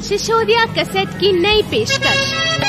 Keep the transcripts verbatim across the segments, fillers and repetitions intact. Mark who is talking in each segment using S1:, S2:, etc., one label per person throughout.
S1: Sisodia cassette की नई पेशकश।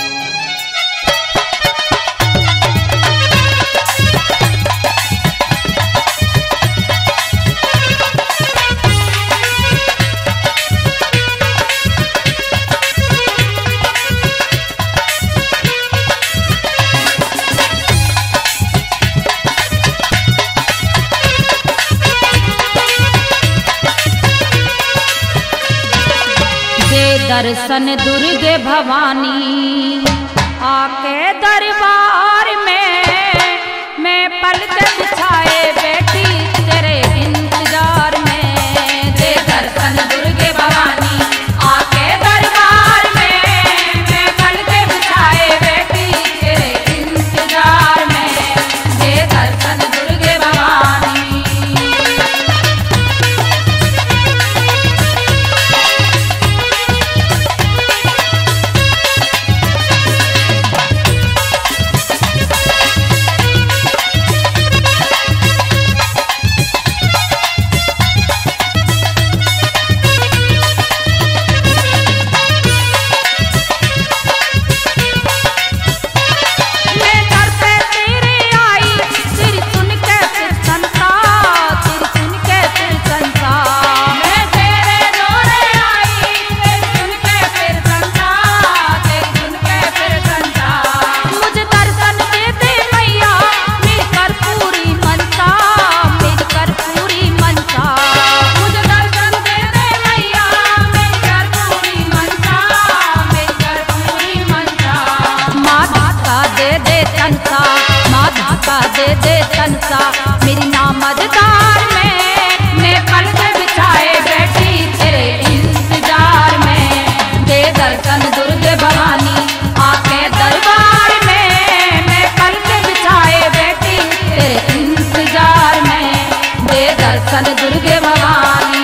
S2: दर्शन दुर्गे भवानी आके दरबार में, मैं पलक बिछाए बैठी तेरे इंतजार में। दे दर्शन दुर्गे भवानी आके दरबार में, मैं पलक बिछाए बैठी तेरे इंतजार में। दे दर्शन दुर्गे भवानी। दे दे तनसा मेरी नामददार में, मैं पलक बिछाए बैठी तेरे इंतजार में। दे दर्शन दुर्गे भवानी आके दरबार में, मैं पलक बिछाए बैठी तेरे इंतजार में। दे दर्शन दुर्गे भवानी।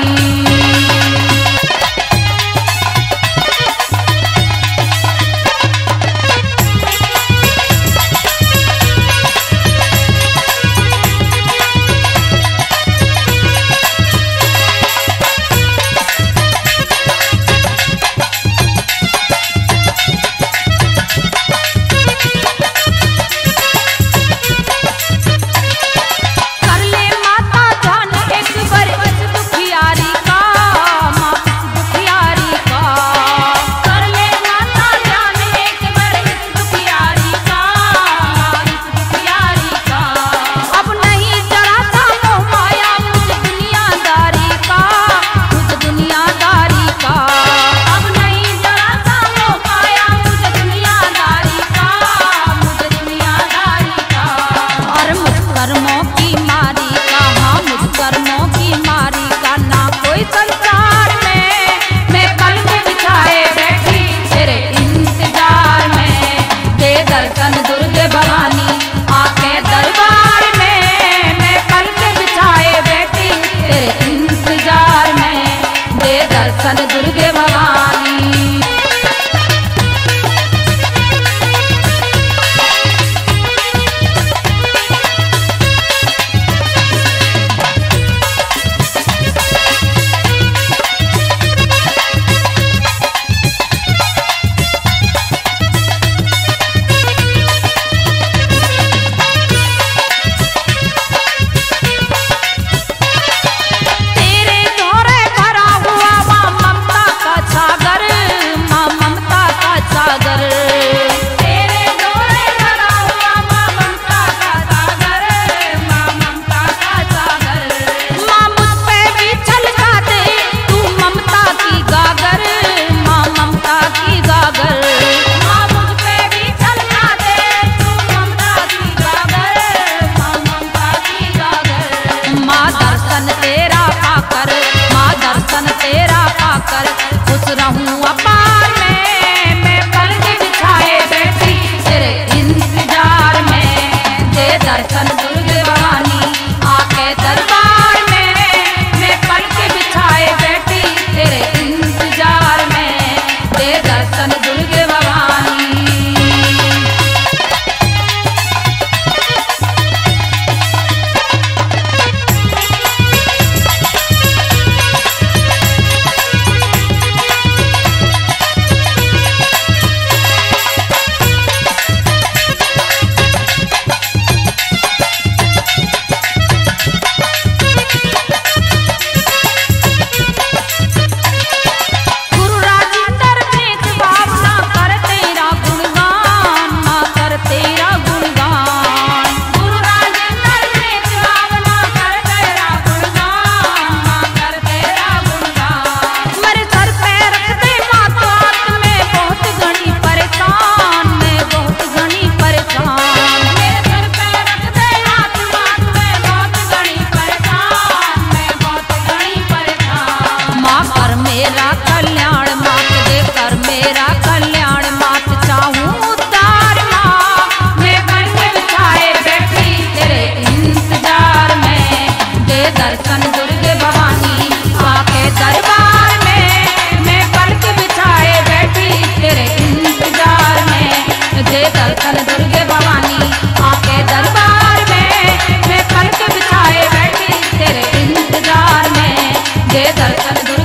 S2: दर्शन